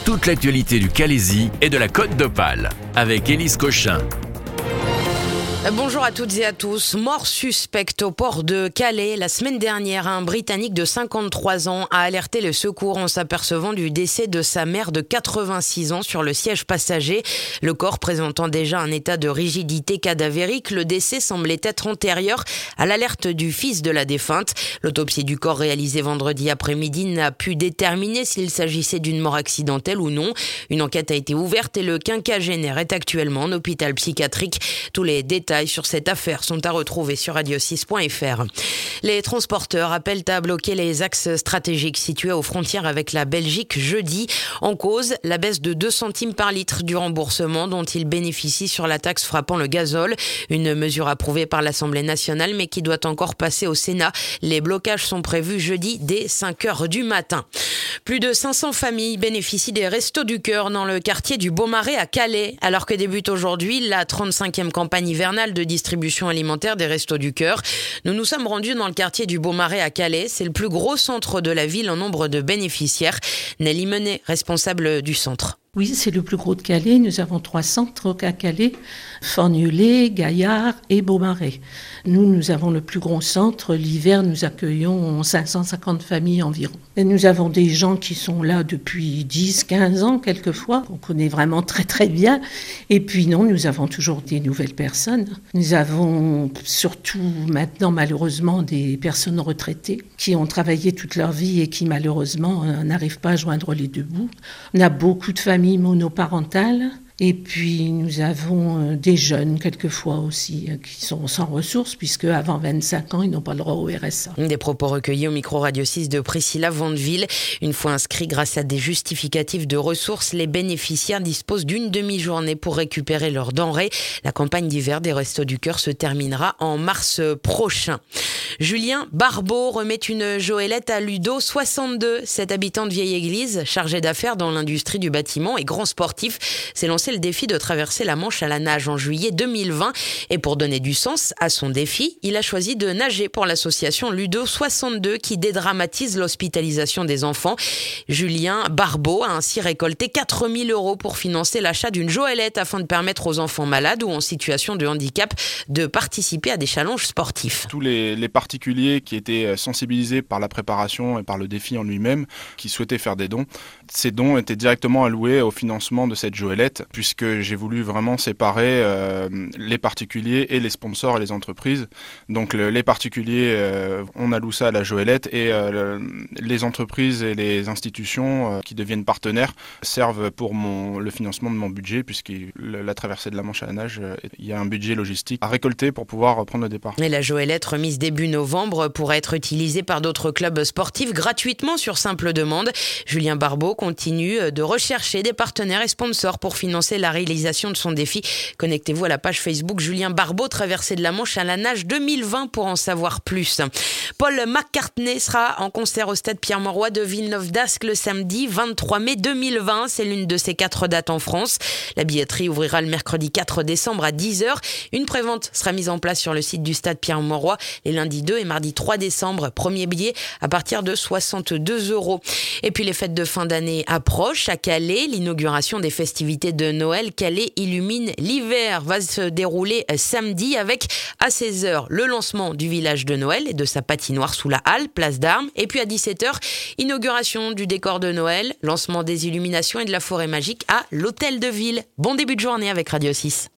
toute l'actualité du Calaisis et de la Côte d'Opale avec Élise Cochin. Bonjour à toutes et à tous. Mort suspecte au port de Calais. La semaine dernière, un Britannique de 53 ans a alerté le secours en s'apercevant du décès de sa mère de 86 ans sur le siège passager. Le corps présentant déjà un état de rigidité cadavérique, le décès semblait être antérieur à l'alerte du fils de la défunte. L'autopsie du corps réalisée vendredi après-midi n'a pu déterminer s'il s'agissait d'une mort accidentelle ou non. Une enquête a été ouverte et le quinquagénaire est actuellement en hôpital psychiatrique. Tous les détails sur cette affaire sont à retrouver sur radio6.fr. Les transporteurs appellent à bloquer les axes stratégiques situés aux frontières avec la Belgique jeudi. En cause, la baisse de 2 centimes par litre du remboursement dont ils bénéficient sur la taxe frappant le gazole. Une mesure approuvée par l'Assemblée nationale mais qui doit encore passer au Sénat. Les blocages sont prévus jeudi dès 5h du matin. Plus de 500 familles bénéficient des Restos du Cœur dans le quartier du Beaumarais à Calais, alors que débute aujourd'hui la 35e campagne hivernale de distribution alimentaire des Restos du Cœur. Nous nous sommes rendus dans le quartier du Beaumarais à Calais. C'est le plus gros centre de la ville en nombre de bénéficiaires. Nelly Menet, responsable du centre. Oui, c'est le plus gros de Calais. Nous avons 3 centres à Calais, Forgnolé, Gaillard et Beaumarais. Nous avons le plus gros centre. L'hiver, nous accueillons 550 familles environ. Et nous avons des gens qui sont là depuis 10, 15 ans quelquefois, qu'on connaît vraiment très très bien. Et puis non, nous avons toujours des nouvelles personnes. Nous avons surtout maintenant malheureusement des personnes retraitées qui ont travaillé toute leur vie et qui malheureusement n'arrivent pas à joindre les deux bouts. On a beaucoup de familles monoparentales. Et puis nous avons des jeunes quelquefois aussi qui sont sans ressources puisque avant 25 ans ils n'ont pas le droit au RSA. Des propos recueillis au micro Radio 6 de Priscilla Vandeville. Une fois inscrits grâce à des justificatifs de ressources, les bénéficiaires disposent d'une demi-journée pour récupérer leurs denrées. La campagne d'hiver des Restos du Cœur se terminera en mars prochain. Julien Barbeau remet une joëlette à Ludo 62. Cet habitant de vieille église, chargé d'affaires dans l'industrie du bâtiment et grand sportif, s'est lancé le défi de traverser la Manche à la nage en juillet 2020. Et pour donner du sens à son défi, il a choisi de nager pour l'association Ludo 62 qui dédramatise l'hospitalisation des enfants. Julien Barbeau a ainsi récolté 4 000 € pour financer l'achat d'une joëlette afin de permettre aux enfants malades ou en situation de handicap de participer à des challenges sportifs. Tous les particuliers qui étaient sensibilisés par la préparation et par le défi en lui-même, qui souhaitaient faire des dons, ces dons étaient directement alloués au financement de cette joëlette, puisque j'ai voulu vraiment séparer les particuliers et les sponsors et les entreprises. Donc les particuliers, on alloue ça à la joëlette et les entreprises et les institutions qui deviennent partenaires servent pour le financement de mon budget, puisque la traversée de la Manche à la nage, il y a un budget logistique à récolter pour pouvoir prendre le départ. Et la joëlette remise début novembre pourra être utilisée par d'autres clubs sportifs gratuitement sur simple demande. Julien Barbeau continue de rechercher des partenaires et sponsors pour financer la réalisation de son défi. Connectez-vous à la page Facebook Julien Barbeau, traversée de la Manche à la nage 2020 pour en savoir plus. Paul McCartney sera en concert au stade Pierre-Mauroy de Villeneuve-d'Ascq le samedi 23 mai 2020. C'est l'une de ses 4 dates en France. La billetterie ouvrira le mercredi 4 décembre à 10h. Une prévente sera mise en place sur le site du stade Pierre-Mauroy les lundis 2 et mardi 3 décembre. Premier billet à partir de 62 €. Et puis les fêtes de fin d'année approchent. À Calais, l'inauguration des festivités de Noël Calais illumine l'hiver va se dérouler samedi avec à 16h le lancement du village de Noël et de sa patinoire sous la halle, place d'Armes. Et puis à 17h, inauguration du décor de Noël, lancement des illuminations et de la forêt magique à l'hôtel de ville. Bon début de journée avec Radio 6.